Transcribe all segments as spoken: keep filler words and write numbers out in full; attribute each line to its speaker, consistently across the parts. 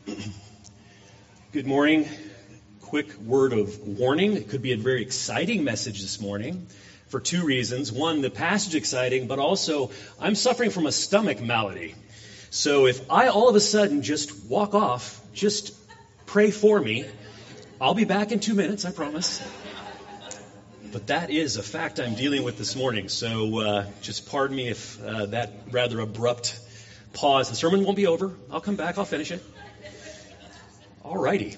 Speaker 1: Good morning. Quick word of warning. It could be a very exciting message this morning for two reasons. One, the passage exciting, but also I'm suffering from a stomach malady. So if I all of a sudden just walk off, just pray for me. I'll be back in two minutes, I promise. But that is a fact I'm dealing with this morning. So uh, just pardon me if uh, that rather abrupt pause. The sermon won't be over. I'll come back. I'll finish it. All righty.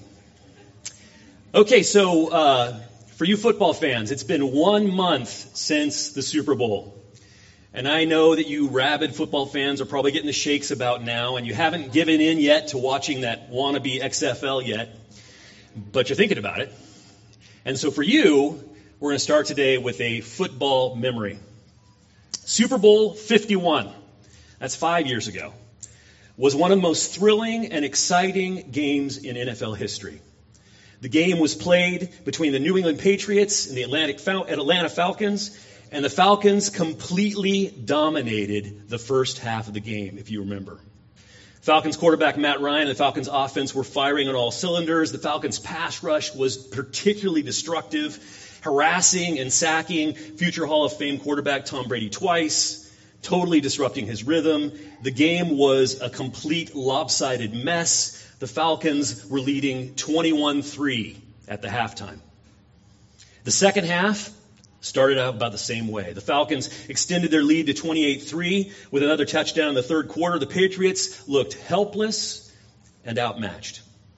Speaker 1: Okay, so uh, for you football fans, it's been one month since the Super Bowl. And I know that you rabid football fans are probably getting the shakes about now, and you haven't given in yet to watching that wannabe X F L yet, but you're thinking about it. And so for you, we're going to start today with a football memory. Super Bowl fifty-one, that's five years ago, was one of the most thrilling and exciting games in N F L history. The game was played between the New England Patriots and the Atlantic Fal- Atlanta Falcons, and the Falcons completely dominated the first half of the game, if you remember. Falcons quarterback Matt Ryan and the Falcons offense were firing on all cylinders. The Falcons pass rush was particularly destructive, harassing and sacking future Hall of Fame quarterback Tom Brady twice, totally disrupting his rhythm. The game was a complete lopsided mess. The Falcons were leading twenty-one three at the halftime. The second half started out about the same way. The Falcons extended their lead to twenty-eight three with another touchdown in the third quarter. The Patriots looked helpless and outmatched.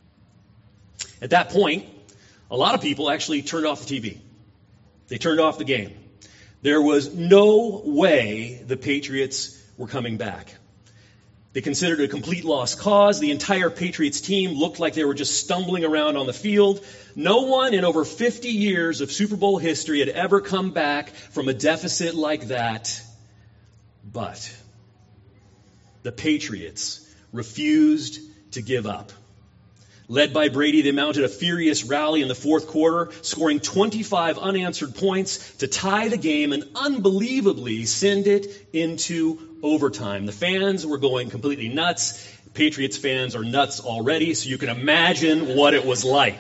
Speaker 1: At that point, a lot of people actually turned off the T V. They turned off the game. There was no way the Patriots were coming back. They considered it a complete lost cause. The entire Patriots team looked like they were just stumbling around on the field. No one in over fifty years of Super Bowl history had ever come back from a deficit like that. But the Patriots refused to give up. Led by Brady, they mounted a furious rally in the fourth quarter, scoring twenty-five unanswered points to tie the game and unbelievably send it into overtime. The fans were going completely nuts. Patriots fans are nuts already, so you can imagine what it was like.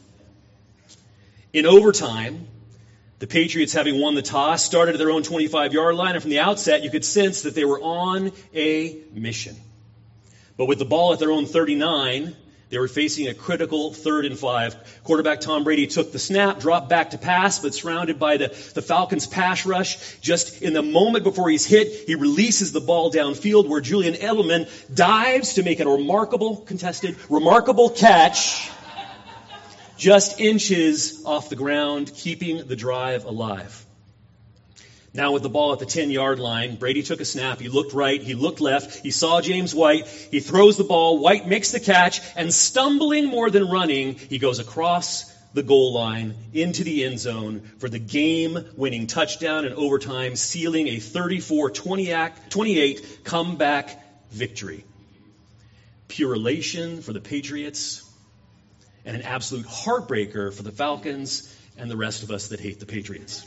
Speaker 1: In overtime, the Patriots, having won the toss, started at their own twenty-five-yard line, and from the outset, you could sense that they were on a mission. But with the ball at their own thirty-nine, they were facing a critical third and five. Quarterback Tom Brady took the snap, dropped back to pass, but surrounded by the, the Falcons' pass rush. Just in the moment before he's hit, he releases the ball downfield where Julian Edelman dives to make a remarkable, contested, remarkable catch just inches off the ground, keeping the drive alive. Now with the ball at the ten-yard line, Brady took a snap. He looked right. He looked left. He saw James White. He throws the ball. White makes the catch. And stumbling more than running, he goes across the goal line into the end zone for the game-winning touchdown in overtime, sealing a thirty-four twenty-eight comeback victory. Pure elation for the Patriots and an absolute heartbreaker for the Falcons and the rest of us that hate the Patriots.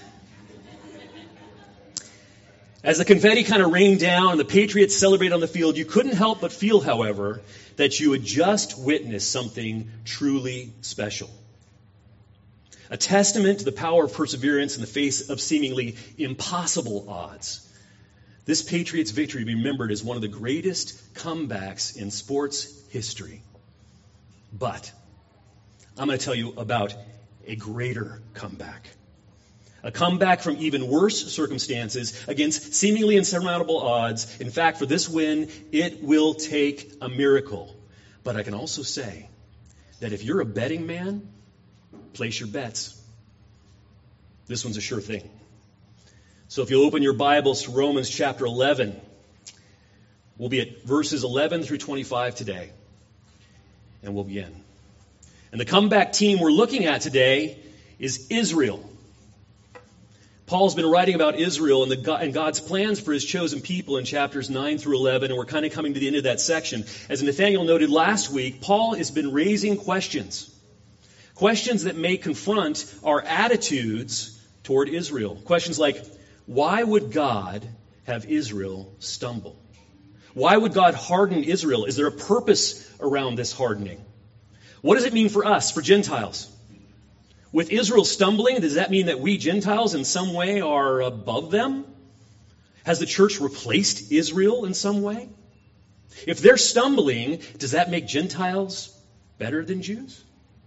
Speaker 1: As the confetti kind of rained down and the Patriots celebrated on the field, you couldn't help but feel, however, that you had just witnessed something truly special. A testament to the power of perseverance in the face of seemingly impossible odds. This Patriots victory remembered as one of the greatest comebacks in sports history. But I'm going to tell you about a greater comeback. A comeback from even worse circumstances against seemingly insurmountable odds. In fact, for this win, it will take a miracle. But I can also say that if you're a betting man, place your bets. This one's a sure thing. So if you'll open your Bibles to Romans chapter eleven, we'll be at verses eleven through twenty-five today. And we'll begin. And the comeback team we're looking at today is Israel. Paul's been writing about Israel and, the, and God's plans for his chosen people in chapters nine through eleven, and we're kind of coming to the end of that section. As Nathaniel noted last week, Paul has been raising questions. Questions that may confront our attitudes toward Israel. Questions like, why would God have Israel stumble? Why would God harden Israel? Is there a purpose around this hardening? What does it mean for us, for Gentiles? With Israel stumbling, does that mean that we Gentiles in some way are above them? Has the church replaced Israel in some way? If they're stumbling, does that make Gentiles better than Jews?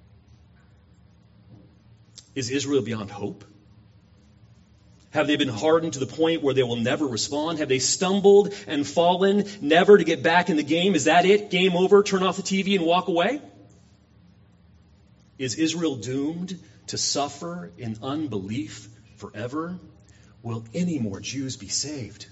Speaker 1: Is Israel beyond hope? Have they been hardened to the point where they will never respond? Have they stumbled and fallen, never to get back in the game? Is that it? Game over, turn off the T V and walk away? Is Israel doomed to suffer in unbelief forever? Will any more Jews be saved?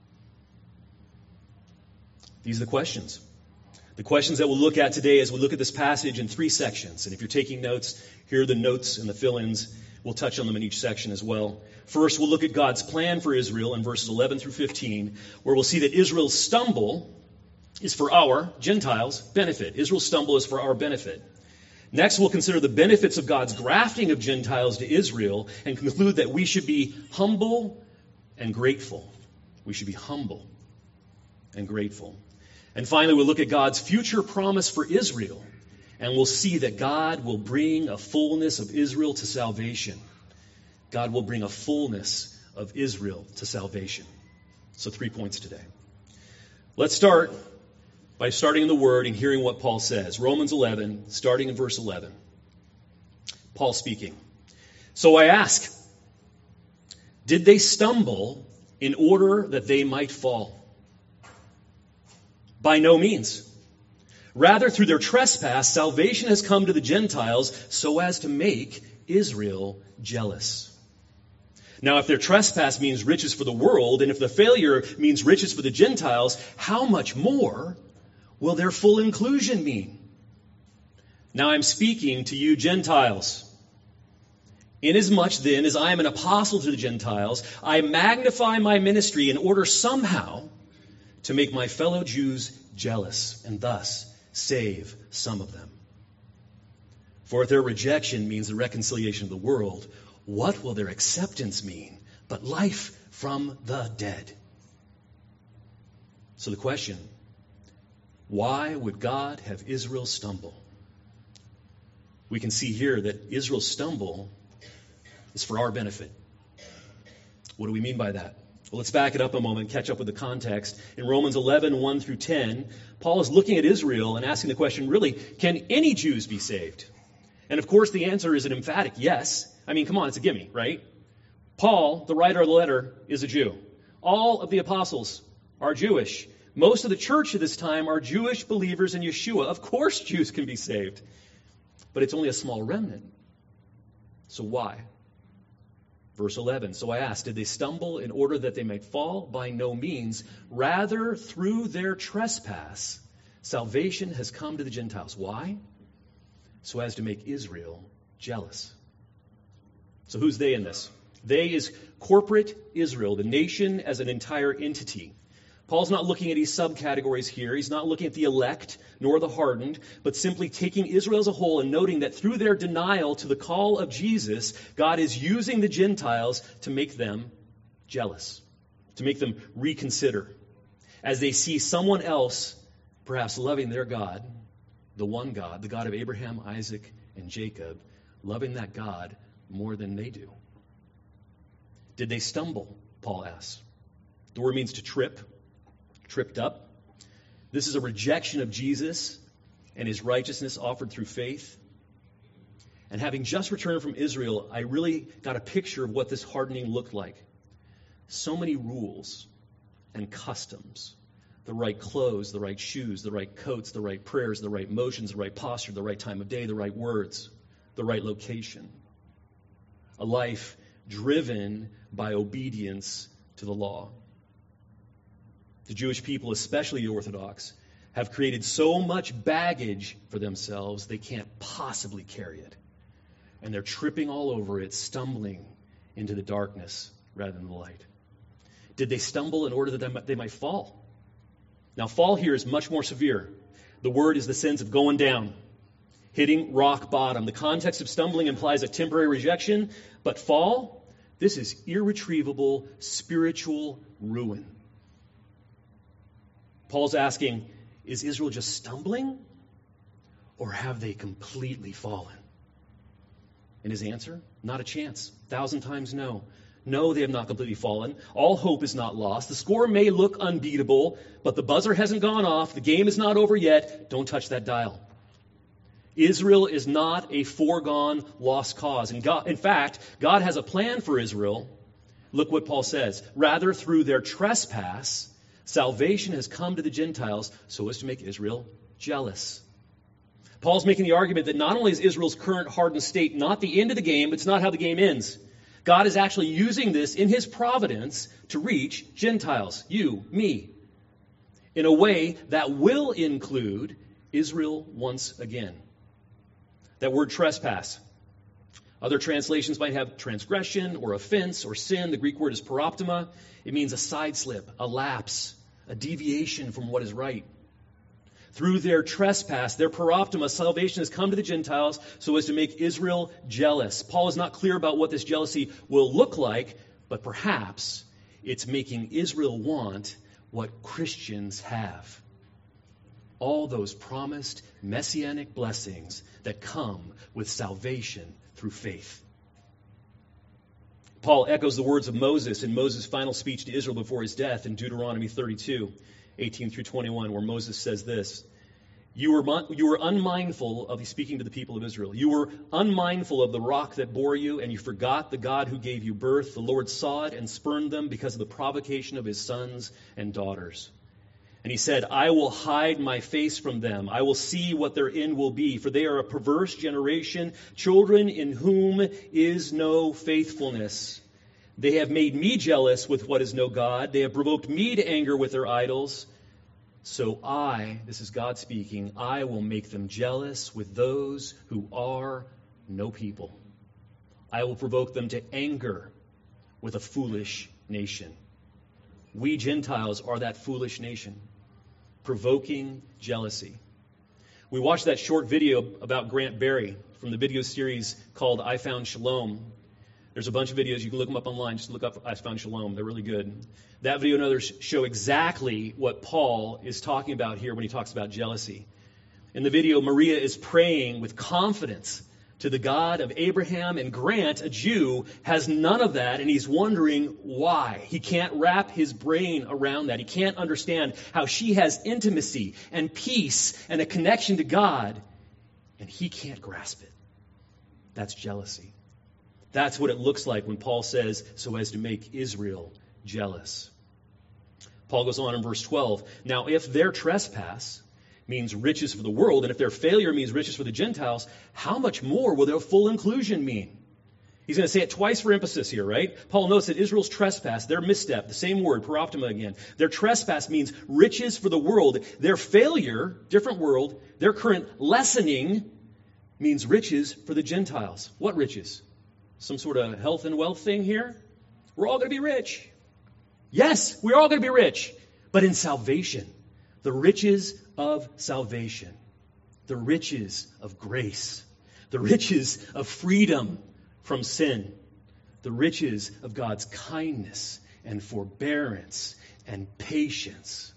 Speaker 1: These are the questions. The questions that we'll look at today as we look at this passage in three sections. And if you're taking notes, here are the notes and the fill-ins. We'll touch on them in each section as well. First, we'll look at God's plan for Israel in verses eleven through fifteen, where we'll see that Israel's stumble is for our, Gentiles, benefit. Israel's stumble is for our benefit. Next, we'll consider the benefits of God's grafting of Gentiles to Israel and conclude that we should be humble and grateful. We should be humble and grateful. And finally, we'll look at God's future promise for Israel, and we'll see that God will bring a fullness of Israel to salvation. God will bring a fullness of Israel to salvation. So three points today. Let's start by starting in the Word and hearing what Paul says. Romans eleven, starting in verse eleven. Paul speaking. So I ask, did they stumble in order that they might fall? By no means. Rather, through their trespass, salvation has come to the Gentiles so as to make Israel jealous. Now, if their trespass means riches for the world, and if the failure means riches for the Gentiles, how much more will their full inclusion mean? Now I'm speaking to you Gentiles. Inasmuch then as I am an apostle to the Gentiles, I magnify my ministry in order somehow to make my fellow Jews jealous, and thus save some of them. For if their rejection means the reconciliation of the world, what will their acceptance mean but life from the dead? So the question, why would God have Israel stumble? We can see here that Israel's stumble is for our benefit. What do we mean by that? Well, let's back it up a moment, catch up with the context. In Romans eleven, one through ten, Paul is looking at Israel and asking the question, really, can any Jews be saved? And of course, the answer is an emphatic yes. I mean, come on, it's a gimme, right? Paul, the writer of the letter, is a Jew. All of the apostles are Jewish. Most of the church at this time are Jewish believers in Yeshua. Of course, Jews can be saved. But it's only a small remnant. So why? Verse eleven, so I asked, did they stumble in order that they might fall? By no means. Rather, through their trespass, salvation has come to the Gentiles. Why? So as to make Israel jealous. So who's they in this? They is corporate Israel, the nation as an entire entity. Paul's not looking at these subcategories here. He's not looking at the elect nor the hardened, but simply taking Israel as a whole and noting that through their denial to the call of Jesus, God is using the Gentiles to make them jealous, to make them reconsider, as they see someone else perhaps loving their God, the one God, the God of Abraham, Isaac, and Jacob, loving that God more than they do. Did they stumble? Paul asks. The word means to trip. Tripped up. This is a rejection of Jesus and his righteousness offered through faith. And having just returned from Israel, I really got a picture of what this hardening looked like. So many rules and customs. The right clothes, the right shoes, the right coats, the right prayers, the right motions, the right posture, the right time of day, the right words, the right location. A life driven by obedience to the law. The Jewish people, especially the Orthodox, have created so much baggage for themselves they can't possibly carry it. And they're tripping all over it, stumbling into the darkness rather than the light. Did they stumble in order that they might fall? Now, fall here is much more severe. The word is the sense of going down, hitting rock bottom. The context of stumbling implies a temporary rejection, but fall, this is irretrievable spiritual ruin. Paul's asking, is Israel just stumbling, or have they completely fallen? And his answer, not a chance. A thousand times no. No, they have not completely fallen. All hope is not lost. The score may look unbeatable, but the buzzer hasn't gone off. The game is not over yet. Don't touch that dial. Israel is not a foregone lost cause. And God, in fact, God has a plan for Israel. Look what Paul says. Rather, through their trespass, salvation has come to the Gentiles so as to make Israel jealous. Paul's making the argument that not only is Israel's current hardened state not the end of the game, it's not how the game ends. God is actually using this in his providence to reach Gentiles, you, me, in a way that will include Israel once again. That word trespass. Other translations might have transgression or offense or sin. The Greek word is paroptoma. It means a side slip, a lapse, a deviation from what is right. Through their trespass, their paroptoma, salvation has come to the Gentiles so as to make Israel jealous. Paul is not clear about what this jealousy will look like, but perhaps it's making Israel want what Christians have. All those promised messianic blessings that come with salvation through faith. Paul echoes the words of Moses in Moses' final speech to Israel before his death in Deuteronomy thirty-two, eighteen through twenty-one, where Moses says this, You were, you were unmindful of, he's speaking to the people of Israel, you were unmindful of the rock that bore you, and you forgot the God who gave you birth. The Lord saw it and spurned them because of the provocation of his sons and daughters. And he said, I will hide my face from them. I will see what their end will be, for they are a perverse generation, children in whom is no faithfulness. They have made me jealous with what is no God. They have provoked me to anger with their idols. So I, this is God speaking, I will make them jealous with those who are no people. I will provoke them to anger with a foolish nation. We Gentiles are that foolish nation, provoking jealousy. We watched that short video about Grant Berry from the video series called I Found Shalom. There's a bunch of videos. You can look them up online. Just look up I Found Shalom. They're really good. That video and others show exactly what Paul is talking about here when he talks about jealousy. In the video, Maria is praying with confidence to the God of Abraham, and Grant, a Jew, has none of that, and he's wondering why. He can't wrap his brain around that. He can't understand how she has intimacy and peace and a connection to God, and he can't grasp it. That's jealousy. That's what it looks like when Paul says, so as to make Israel jealous. Paul goes on in verse twelve. Now, if their trespass means riches for the world, and if their failure means riches for the Gentiles, how much more will their full inclusion mean? He's going to say it twice for emphasis here, right? Paul notes that Israel's trespass, their misstep, the same word, paroptoma again, their trespass means riches for the world. Their failure, different world, their current lessening means riches for the Gentiles. What riches? Some sort of health and wealth thing here? We're all going to be rich. Yes, we're all going to be rich, but in salvation. The riches of salvation, the riches of grace, the riches of freedom from sin, the riches of God's kindness and forbearance and patience.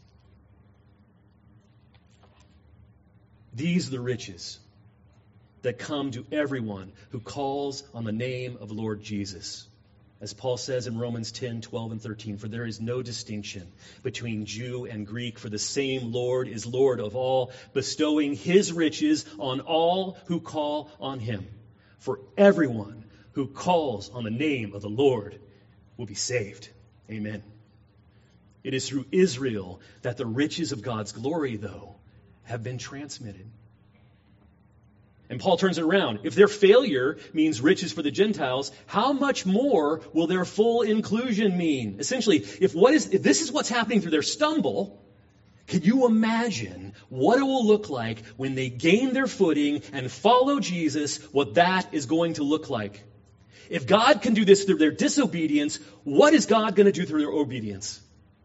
Speaker 1: These are the riches that come to everyone who calls on the name of the Lord Jesus. As Paul says in Romans ten, twelve, and thirteen, for there is no distinction between Jew and Greek, for the same Lord is Lord of all, bestowing his riches on all who call on him. For everyone who calls on the name of the Lord will be saved. Amen. It is through Israel that the riches of God's glory, though, have been transmitted. And Paul turns it around. If their failure means riches for the Gentiles, how much more will their full inclusion mean? Essentially, if what is if this is what's happening through their stumble, can you imagine what it will look like when they gain their footing and follow Jesus, what that is going to look like? If God can do this through their disobedience, what is God going to do through their obedience?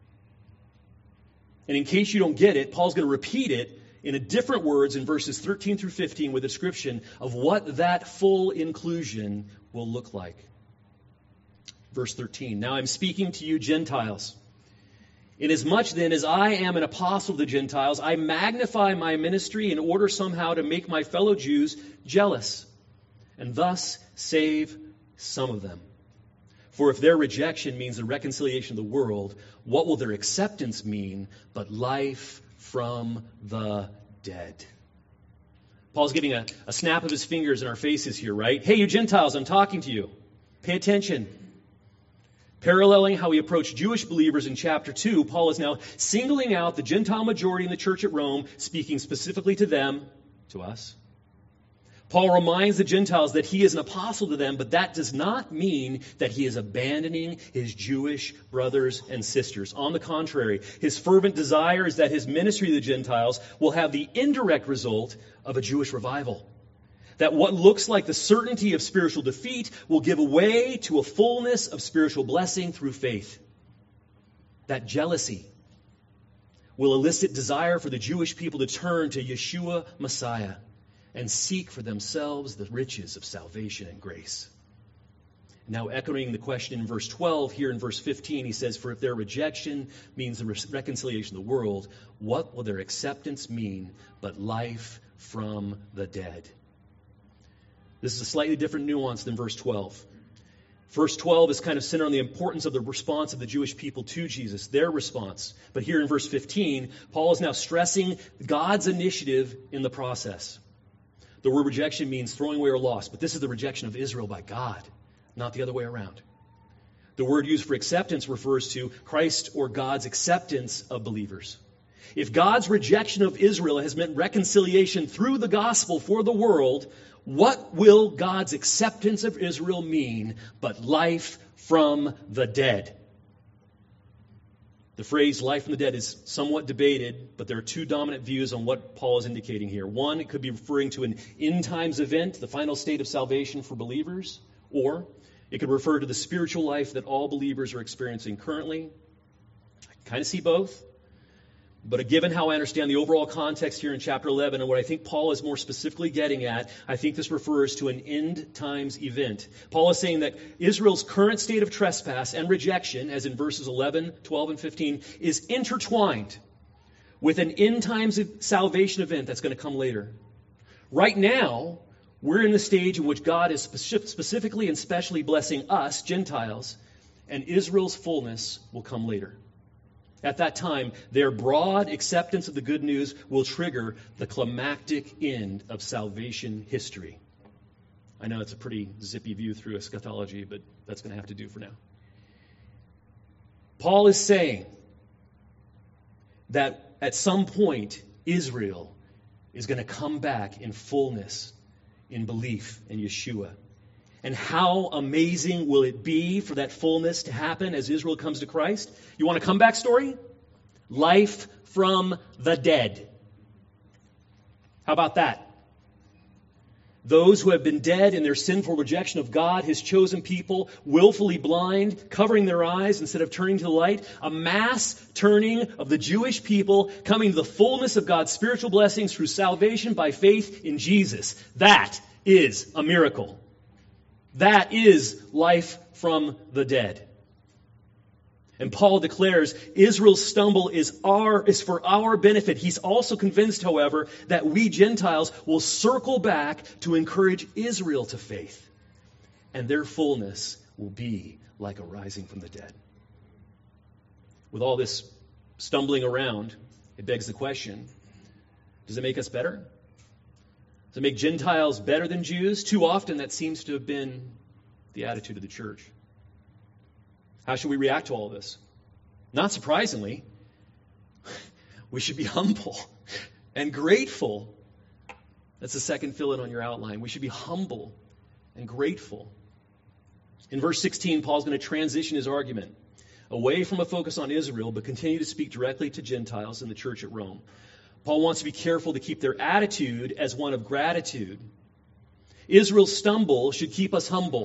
Speaker 1: And in case you don't get it, Paul's going to repeat it in a different words in verses thirteen through fifteen with a description of what that full inclusion will look like. Verse thirteen, now I'm speaking to you Gentiles. Inasmuch then as I am an apostle of the Gentiles, I magnify my ministry in order somehow to make my fellow Jews jealous, and thus save some of them. For if their rejection means the reconciliation of the world, what will their acceptance mean but life from the dead? Paul's giving a, a snap of his fingers in our faces here, right? Hey, you Gentiles, I'm talking to you. Pay attention. Paralleling how he approached Jewish believers in chapter two, Paul is now singling out the Gentile majority in the church at Rome, speaking specifically to them, to us. Paul reminds the Gentiles that he is an apostle to them, but that does not mean that he is abandoning his Jewish brothers and sisters. On the contrary, his fervent desire is that his ministry to the Gentiles will have the indirect result of a Jewish revival. That what looks like the certainty of spiritual defeat will give way to a fullness of spiritual blessing through faith. That jealousy will elicit desire for the Jewish people to turn to Yeshua Messiah and seek for themselves the riches of salvation and grace. Now, echoing the question in verse twelve, here in verse fifteen, he says, for if their rejection means the reconciliation of the world, what will their acceptance mean but life from the dead? This is a slightly different nuance than verse twelve. Verse twelve is kind of centered on the importance of the response of the Jewish people to Jesus, their response. But here in verse fifteen, Paul is now stressing God's initiative in the process. The word rejection means throwing away or loss, but this is the rejection of Israel by God, not the other way around. The word used for acceptance refers to Christ or God's acceptance of believers. If God's rejection of Israel has meant reconciliation through the gospel for the world, what will God's acceptance of Israel mean but life from the dead? The phrase life from the dead is somewhat debated, but there are two dominant views on what Paul is indicating here. One, it could be referring to an end times event, the final state of salvation for believers, or it could refer to the spiritual life that all believers are experiencing currently. I can kind of see both. But given how I understand the overall context here in chapter eleven and what I think Paul is more specifically getting at, I think this refers to an end times event. Paul is saying that Israel's current state of trespass and rejection, as in verses eleven, twelve, and fifteen, is intertwined with an end times salvation event that's going to come later. Right now, we're in the stage in which God is specifically and specially blessing us, Gentiles, and Israel's fullness will come later. At that time, their broad acceptance of the good news will trigger the climactic end of salvation history. I know it's a pretty zippy view through eschatology, but that's going to have to do for now. Paul is saying that at some point, Israel is going to come back in fullness, in belief in Yeshua. And how amazing will it be for that fullness to happen as Israel comes to Christ? You want a comeback story? Life from the dead. How about that? Those who have been dead in their sinful rejection of God, his chosen people, willfully blind, covering their eyes instead of turning to the light. A mass turning of the Jewish people coming to the fullness of God's spiritual blessings through salvation by faith in Jesus. That is a miracle. That is life from the dead. And Paul declares Israel's stumble is our is for our benefit. He's also convinced, however, that we Gentiles will circle back to encourage Israel to faith. And their fullness will be like a rising from the dead. With all this stumbling around, it begs the question, does it make us better? Does it make Gentiles better than Jews? Too often that seems to have been the attitude of the church. How should we react to all this? Not surprisingly, we should be humble and grateful. That's the second fill-in on your outline. We should be humble and grateful. In verse sixteen, Paul's going to transition his argument away from a focus on Israel, but continue to speak directly to Gentiles in the church at Rome. Paul wants to be careful to keep their attitude as one of gratitude. Israel's stumble should keep us humble.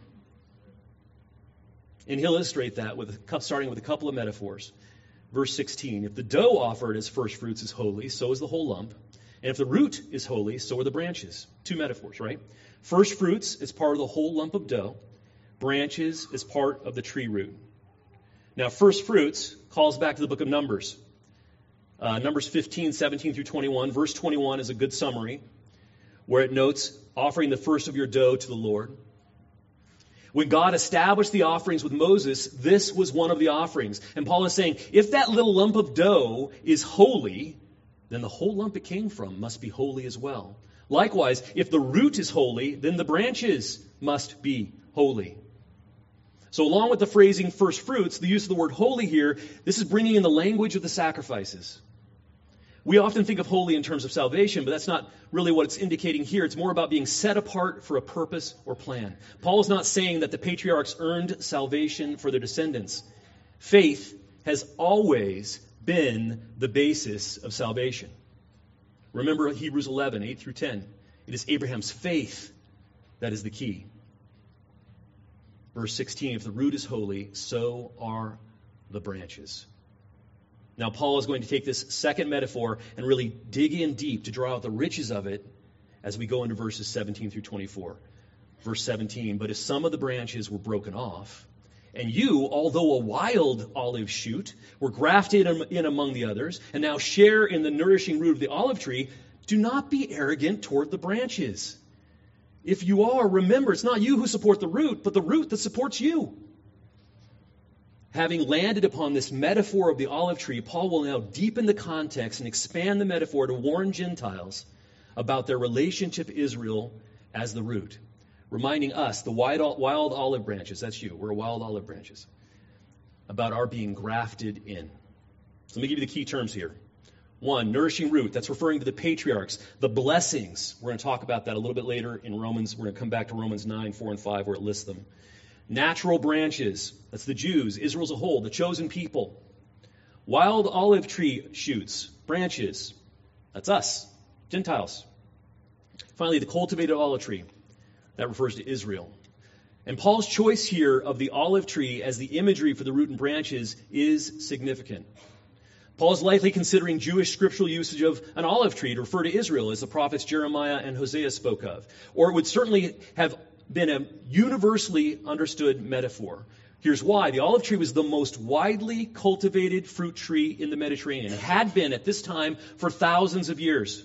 Speaker 1: And he'll illustrate that with a, starting with a couple of metaphors. Verse sixteen, if the dough offered as first fruits is holy, so is the whole lump. And if the root is holy, so are the branches. Two metaphors, right? First fruits is part of the whole lump of dough. Branches is part of the tree root. Now, first fruits calls back to the book of Numbers. Uh, Numbers fifteen, seventeen through twenty-one. Verse twenty-one is a good summary where it notes offering the first of your dough to the Lord. When God established the offerings with Moses, this was one of the offerings. And Paul is saying, if that little lump of dough is holy, then the whole lump it came from must be holy as well. Likewise, if the root is holy, then the branches must be holy. So along with the phrasing first fruits, the use of the word holy here, this is bringing in the language of the sacrifices. We often think of holy in terms of salvation, but that's not really what it's indicating here. It's more about being set apart for a purpose or plan. Paul is not saying that the patriarchs earned salvation for their descendants. Faith has always been the basis of salvation. Remember Hebrews eleven, eight through ten. It is Abraham's faith that is the key. Verse sixteen, if the root is holy, so are the branches. Now, Paul is going to take this second metaphor and really dig in deep to draw out the riches of it as we go into verses seventeen through twenty-four. Verse seventeen, but if some of the branches were broken off, and you, although a wild olive shoot, were grafted in among the others, and now share in the nourishing root of the olive tree, do not be arrogant toward the branches. If you are, remember, it's not you who support the root, but the root that supports you. Having landed upon this metaphor of the olive tree, Paul will now deepen the context and expand the metaphor to warn Gentiles about their relationship to Israel as the root, reminding us, the wild, wild olive branches, that's you, we're wild olive branches, about our being grafted in. So let me give you the key terms here. One, nourishing root, that's referring to the patriarchs, the blessings. We're going to talk about that a little bit later in Romans. We're going to come back to Romans nine, four, and five where it lists them. Natural branches, that's the Jews, Israel as a whole, the chosen people. Wild olive tree shoots, branches, that's us, Gentiles. Finally, the cultivated olive tree, that refers to Israel. And Paul's choice here of the olive tree as the imagery for the root and branches is significant. Paul is likely considering Jewish scriptural usage of an olive tree to refer to Israel, as the prophets Jeremiah and Hosea spoke of. Or it would certainly have been a universally understood metaphor. Here's why. The olive tree was the most widely cultivated fruit tree in the Mediterranean. It had been at this time for thousands of years.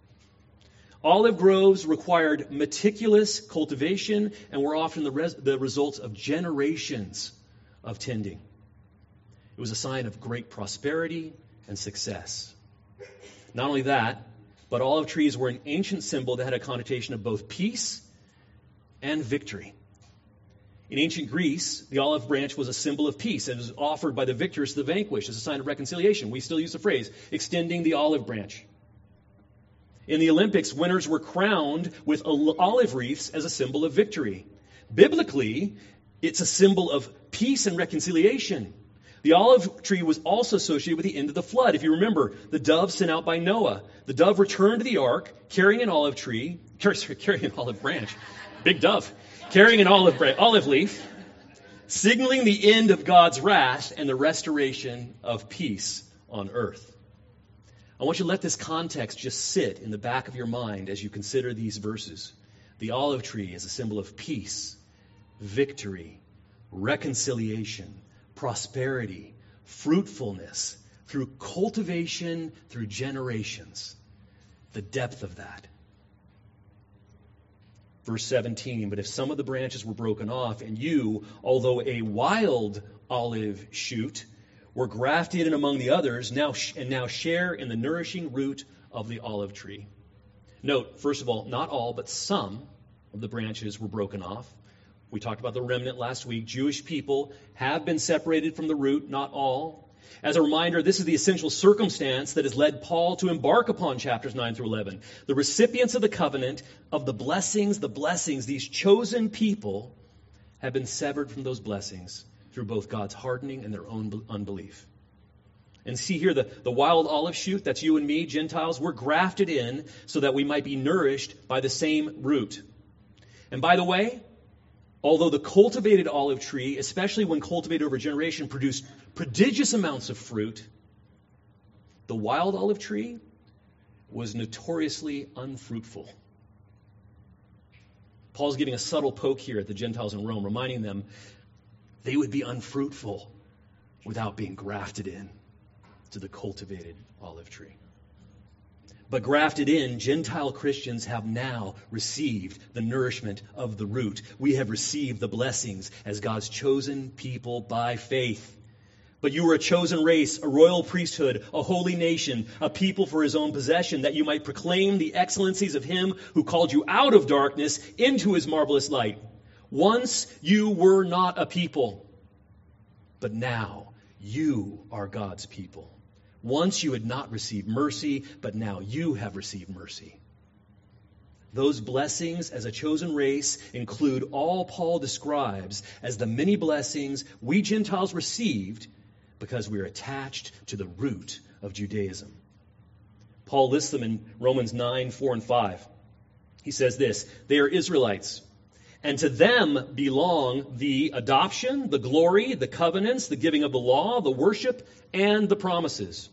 Speaker 1: Olive groves required meticulous cultivation and were often the, res- the results of generations of tending. It was a sign of great prosperity and success. Not only that, but olive trees were an ancient symbol that had a connotation of both peace and victory. In ancient Greece, the olive branch was a symbol of peace and was offered by the victors to the vanquished as a sign of reconciliation. We still use the phrase, extending the olive branch. In the Olympics, winners were crowned with olive wreaths as a symbol of victory. Biblically, it's a symbol of peace and reconciliation. The olive tree was also associated with the end of the flood. If you remember, the dove sent out by Noah. The dove returned to the ark carrying an olive tree, carrying an olive branch, big dove, carrying an olive, branch, olive leaf, signaling the end of God's wrath and the restoration of peace on earth. I want you to let this context just sit in the back of your mind as you consider these verses. The olive tree is a symbol of peace, victory, reconciliation, prosperity, fruitfulness, through cultivation, through generations. The depth of that. Verse seventeen, but if some of the branches were broken off, and you, although a wild olive shoot, were grafted in among the others, now sh- and now share in the nourishing root of the olive tree. Note, first of all, not all, but some of the branches were broken off. We talked about the remnant last week. Jewish people have been separated from the root, not all. As a reminder, this is the essential circumstance that has led Paul to embark upon chapters nine through eleven. The recipients of the covenant, of the blessings, the blessings, these chosen people have been severed from those blessings through both God's hardening and their own unbelief. And see here, the, the wild olive shoot, that's you and me, Gentiles, we're grafted in so that we might be nourished by the same root. And by the way, although the cultivated olive tree, especially when cultivated over a generation, produced prodigious amounts of fruit, the wild olive tree was notoriously unfruitful. Paul's giving a subtle poke here at the Gentiles in Rome, reminding them they would be unfruitful without being grafted in to the cultivated olive tree. But grafted in, Gentile Christians have now received the nourishment of the root. We have received the blessings as God's chosen people by faith. But you were a chosen race, a royal priesthood, a holy nation, a people for his own possession, that you might proclaim the excellencies of him who called you out of darkness into his marvelous light. Once you were not a people, but now you are God's people. Once you had not received mercy, but now you have received mercy. Those blessings as a chosen race include all Paul describes as the many blessings we Gentiles received because we are attached to the root of Judaism. Paul lists them in Romans nine, four, and five. He says this, they are Israelites, and to them belong the adoption, the glory, the covenants, the giving of the law, the worship, and the promises.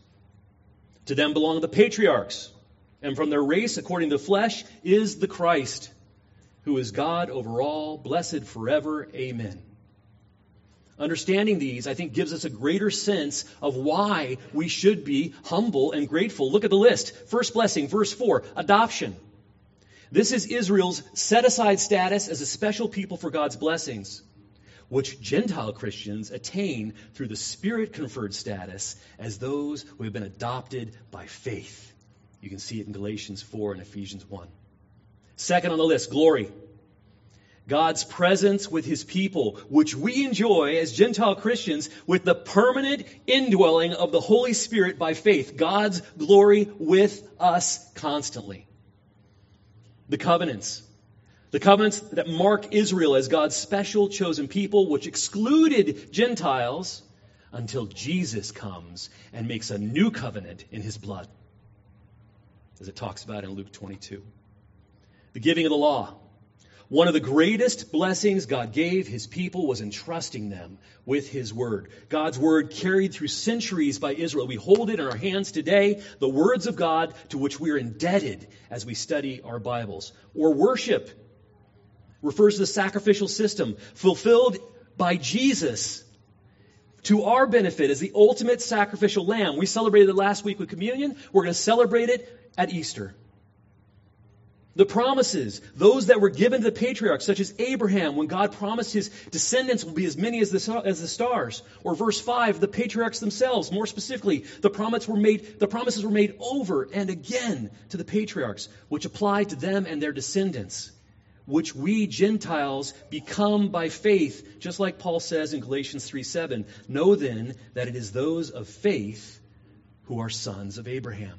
Speaker 1: To them belong the patriarchs, and from their race, according to the flesh, is the Christ, who is God over all, blessed forever. Amen. Understanding these, I think, gives us a greater sense of why we should be humble and grateful. Look at the list. First blessing, verse four, adoption. This is Israel's set-aside status as a special people for God's blessings, which Gentile Christians attain through the Spirit-conferred status as those who have been adopted by faith. You can see it in Galatians four and Ephesians one. Second on the list, glory. God's presence with his people, which we enjoy as Gentile Christians with the permanent indwelling of the Holy Spirit by faith. God's glory with us constantly. The covenants. The covenants that mark Israel as God's special chosen people, which excluded Gentiles until Jesus comes and makes a new covenant in his blood, as it talks about in Luke twenty-two. The giving of the law. One of the greatest blessings God gave his people was entrusting them with his word. God's word carried through centuries by Israel. We hold it in our hands today, the words of God to which we are indebted as we study our Bibles. Or worship refers to the sacrificial system fulfilled by Jesus to our benefit as the ultimate sacrificial lamb. We celebrated it last week with communion. We're going to celebrate it at Easter. The promises, those that were given to the patriarchs, such as Abraham, when God promised his descendants will be as many as the, as the stars. Or verse five, the patriarchs themselves, more specifically, the, promise were made, the promises were made over and again to the patriarchs, which applied to them and their descendants, which we Gentiles become by faith, just like Paul says in Galatians three seven. Know then that it is those of faith who are sons of Abraham.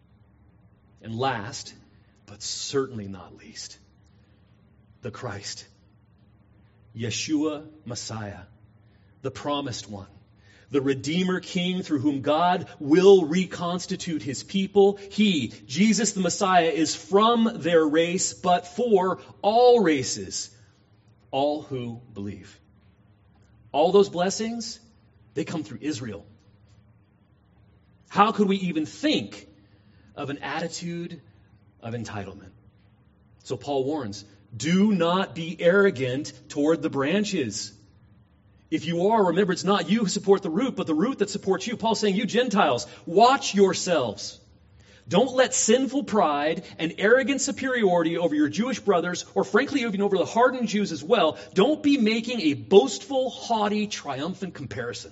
Speaker 1: And last, but certainly not least, the Christ, Yeshua Messiah, the promised one, the Redeemer King through whom God will reconstitute his people. He, Jesus the Messiah, is from their race, but for all races, all who believe. All those blessings, they come through Israel. How could we even think of an attitude of entitlement? So Paul warns, do not be arrogant toward the branches. If you are, remember, it's not you who support the root, but the root that supports you. Paul's saying, you Gentiles, watch yourselves. Don't let sinful pride and arrogant superiority over your Jewish brothers, or frankly even over the hardened Jews as well, don't be making a boastful, haughty, triumphant comparison.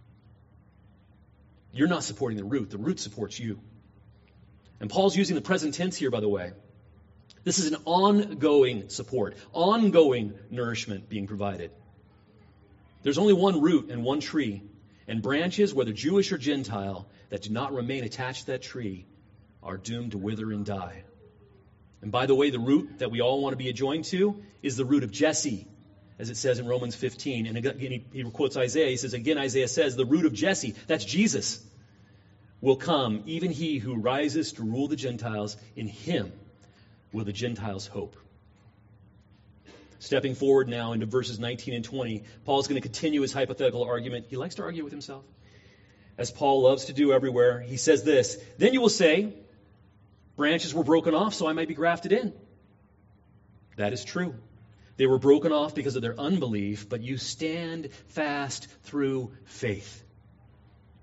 Speaker 1: You're not supporting the root. The root supports you. And Paul's using the present tense here, by the way. This is an ongoing support, ongoing nourishment being provided. There's only one root and one tree, and branches, whether Jewish or Gentile, that do not remain attached to that tree are doomed to wither and die. And by the way, the root that we all want to be adjoined to is the root of Jesse, as it says in Romans fifteen. And again, he, he quotes Isaiah. He says, again, Isaiah says, the root of Jesse, that's Jesus, will come, even he who rises to rule the Gentiles. In him will the Gentiles hope. Stepping forward now into verses nineteen and twenty, Paul's going to continue his hypothetical argument. He likes to argue with himself, as Paul loves to do everywhere. He says this, then you will say, branches were broken off so I might be grafted in. That is true. They were broken off because of their unbelief, but you stand fast through faith.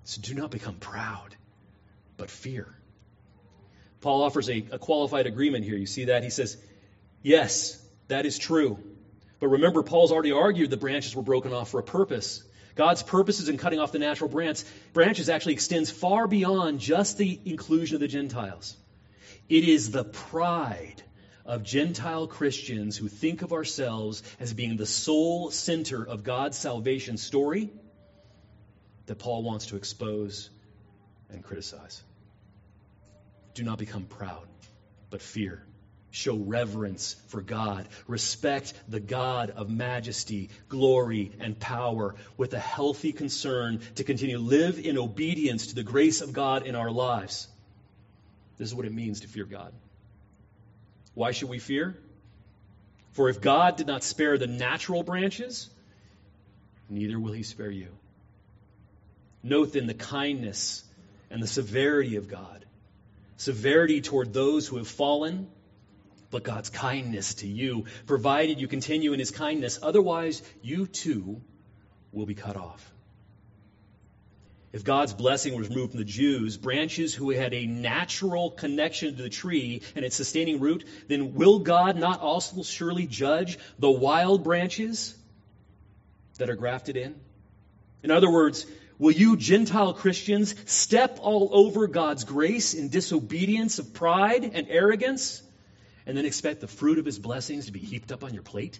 Speaker 1: So do not become proud, but fear. Paul offers a, a qualified agreement here. You see that? He says, yes, that is true. But remember, Paul's already argued the branches were broken off for a purpose. God's purposes in cutting off the natural branch, branches actually extends far beyond just the inclusion of the Gentiles. It is the pride of Gentile Christians who think of ourselves as being the sole center of God's salvation story that Paul wants to expose and criticize. Do not become proud, but fear. Show reverence for God. Respect the God of majesty, glory, and power with a healthy concern to continue to live in obedience to the grace of God in our lives. This is what it means to fear God. Why should we fear? For if God did not spare the natural branches, neither will he spare you. Note then the kindness and the severity of God. Severity toward those who have fallen, but God's kindness to you, provided you continue in his kindness. Otherwise, you too will be cut off. If God's blessing was removed from the Jews, branches who had a natural connection to the tree and its sustaining root, then will God not also surely judge the wild branches that are grafted in? In other words, will you Gentile Christians step all over God's grace in disobedience of pride and arrogance and then expect the fruit of his blessings to be heaped up on your plate?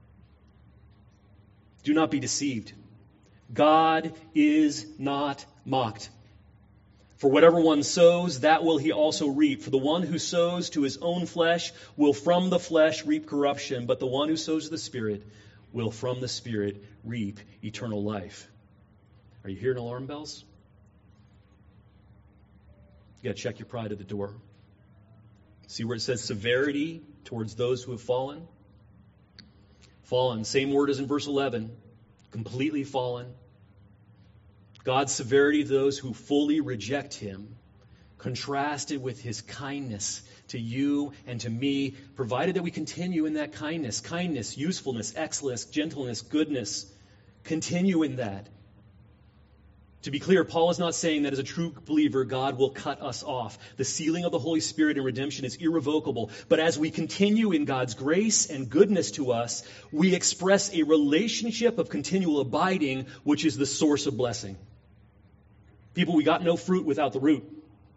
Speaker 1: Do not be deceived. God is not mocked. For whatever one sows, that will he also reap. For the one who sows to his own flesh will from the flesh reap corruption, but the one who sows to the Spirit will from the Spirit reap eternal life. Are you hearing alarm bells? You got to check your pride at the door. See where it says severity towards those who have fallen? Fallen, same word as in verse eleven. Completely fallen. God's severity to those who fully reject him, contrasted with his kindness to you and to me, provided that we continue in that kindness. Kindness, usefulness, excellence, gentleness, goodness. Continue in that. To be clear, Paul is not saying that as a true believer, God will cut us off. The sealing of the Holy Spirit in redemption is irrevocable. But as we continue in God's grace and goodness to us, we express a relationship of continual abiding, which is the source of blessing. People, we got no fruit without the root.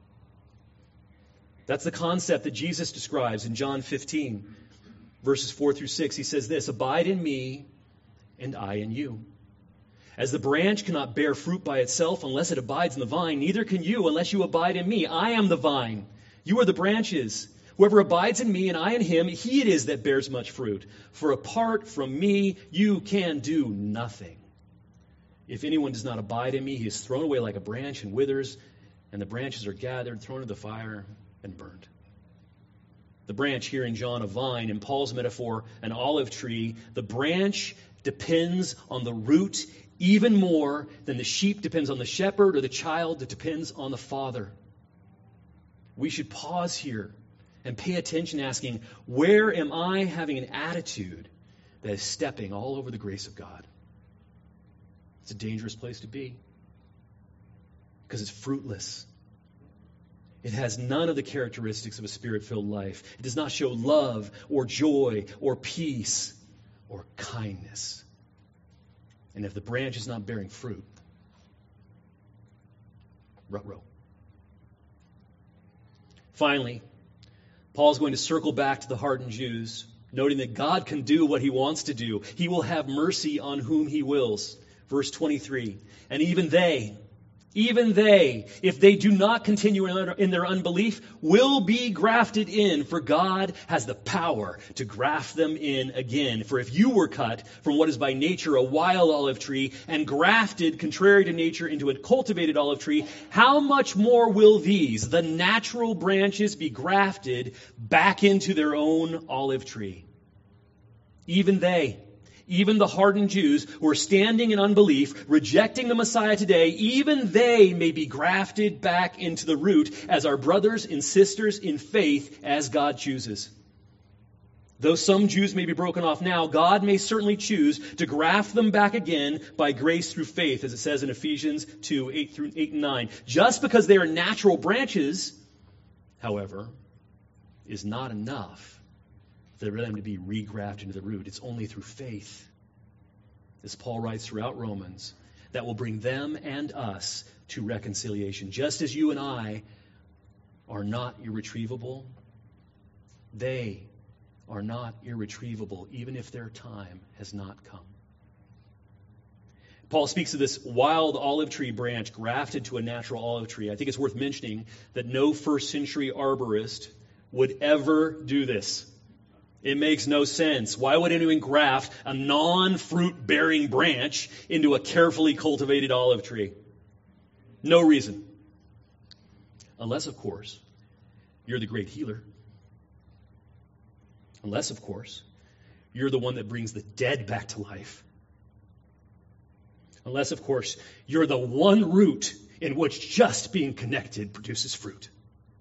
Speaker 1: That's the concept that Jesus describes in John fifteen, verses four through six. He says this, "Abide in me, and I in you. As the branch cannot bear fruit by itself unless it abides in the vine, neither can you unless you abide in me. I am the vine. You are the branches. Whoever abides in me and I in him, he it is that bears much fruit. For apart from me, you can do nothing. If anyone does not abide in me, he is thrown away like a branch and withers, and the branches are gathered, thrown into the fire, and burned." The branch here in John, a vine, in Paul's metaphor, an olive tree. The branch depends on the root even more than the sheep depends on the shepherd or the child that depends on the father. We should pause here and pay attention, asking, where am I having an attitude that is stepping all over the grace of God? It's a dangerous place to be because it's fruitless. It has none of the characteristics of a spirit-filled life. It does not show love or joy or peace or kindness. And if the branch is not bearing fruit, ruh-roh. Finally, Paul's going to circle back to the hardened Jews, noting that God can do what he wants to do. He will have mercy on whom he wills. Verse twenty-three, "And even they, even they, if they do not continue in their unbelief, will be grafted in, for God has the power to graft them in again. For if you were cut from what is by nature a wild olive tree and grafted contrary to nature into a cultivated olive tree, how much more will these, the natural branches, be grafted back into their own olive tree?" Even they, even the hardened Jews who are standing in unbelief, rejecting the Messiah today, even they may be grafted back into the root as our brothers and sisters in faith as God chooses. Though some Jews may be broken off now, God may certainly choose to graft them back again by grace through faith, as it says in Ephesians two, eight through eight and nine. Just because they are natural branches, however, is not enough for them to be regrafted into the root. It's only through faith, as Paul writes throughout Romans, that will bring them and us to reconciliation. Just as you and I are not irretrievable, they are not irretrievable, even if their time has not come. Paul speaks of this wild olive tree branch grafted to a natural olive tree. I think it's worth mentioning that no first century arborist would ever do this. It makes no sense. Why would anyone graft a non-fruit bearing branch into a carefully cultivated olive tree? No reason. Unless, of course, you're the great healer. Unless, of course, you're the one that brings the dead back to life. Unless, of course, you're the one root in which just being connected produces fruit.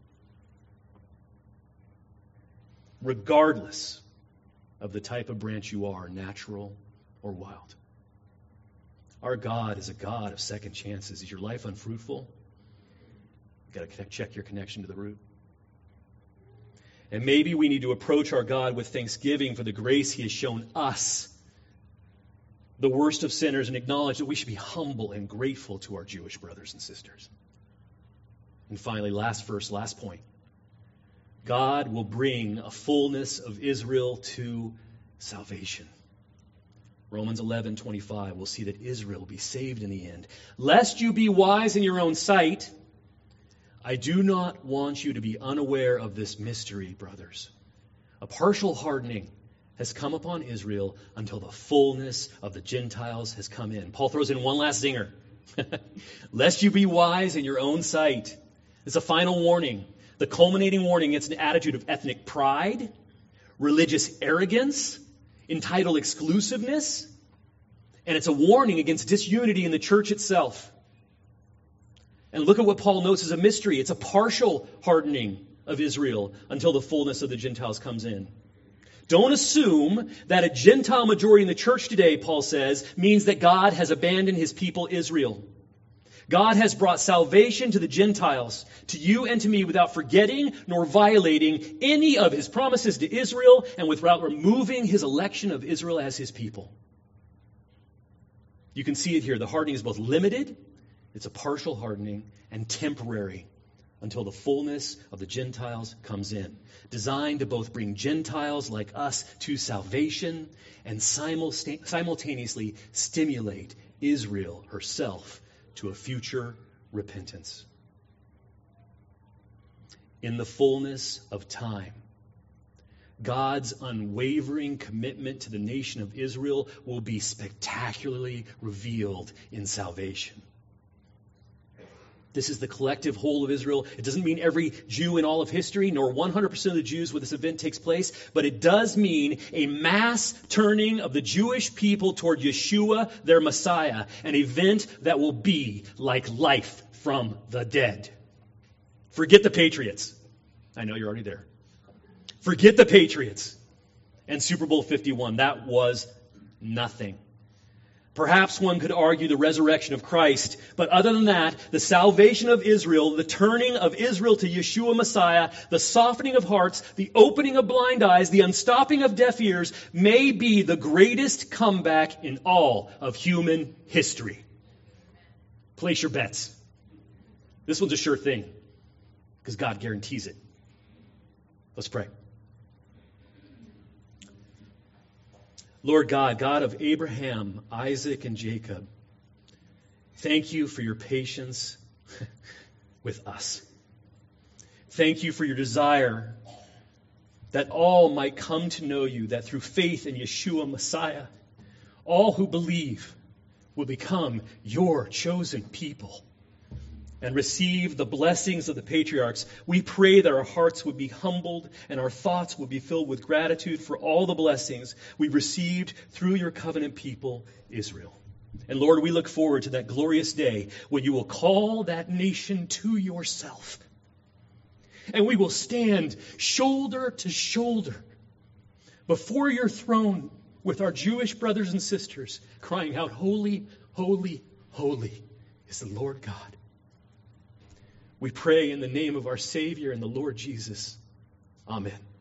Speaker 1: Regardless of the type of branch you are, natural or wild. Our God is a God of second chances. Is your life unfruitful? You've got to check your connection to the root. And maybe we need to approach our God with thanksgiving for the grace He has shown us, the worst of sinners, and acknowledge that we should be humble and grateful to our Jewish brothers and sisters. And finally, last verse, last point. God will bring a fullness of Israel to salvation. Romans eleven twenty-five, we'll see that Israel will be saved in the end. Lest you be wise in your own sight, I do not want you to be unaware of this mystery, brothers. A partial hardening has come upon Israel until the fullness of the Gentiles has come in. Paul throws in one last zinger. Lest you be wise in your own sight. It's a final warning. The culminating warning, it's an attitude of ethnic pride, religious arrogance, entitled exclusiveness, and it's a warning against disunity in the church itself. And look at what Paul notes as a mystery. It's a partial hardening of Israel until the fullness of the Gentiles comes in. Don't assume that a Gentile majority in the church today, Paul says, means that God has abandoned His people Israel. God has brought salvation to the Gentiles, to you and to me, without forgetting nor violating any of His promises to Israel and without removing His election of Israel as His people. You can see it here. The hardening is both limited, it's a partial hardening, and temporary until the fullness of the Gentiles comes in. Designed to both bring Gentiles like us to salvation and simultaneously stimulate Israel herself to a future repentance. In the fullness of time, God's unwavering commitment to the nation of Israel will be spectacularly revealed in salvation. This is the collective whole of Israel. It doesn't mean every Jew in all of history, nor one hundred percent of the Jews where this event takes place, but it does mean a mass turning of the Jewish people toward Yeshua, their Messiah, an event that will be like life from the dead. Forget the Patriots. I know you're already there. Forget the Patriots and Super Bowl fifty-one. That was nothing. Perhaps one could argue the resurrection of Christ, but other than that, the salvation of Israel, the turning of Israel to Yeshua Messiah, the softening of hearts, the opening of blind eyes, the unstopping of deaf ears, may be the greatest comeback in all of human history. Place your bets. This one's a sure thing, because God guarantees it. Let's pray. Lord God, God of Abraham, Isaac, and Jacob, thank you for your patience with us. Thank you for your desire that all might come to know you, that through faith in Yeshua Messiah, all who believe will become your chosen people and receive the blessings of the patriarchs. We pray that our hearts would be humbled and our thoughts would be filled with gratitude for all the blessings we received through your covenant people, Israel. And Lord, we look forward to that glorious day when you will call that nation to yourself. And we will stand shoulder to shoulder before your throne with our Jewish brothers and sisters, crying out, holy, holy, holy is the Lord God. We pray in the name of our Savior and the Lord Jesus. Amen.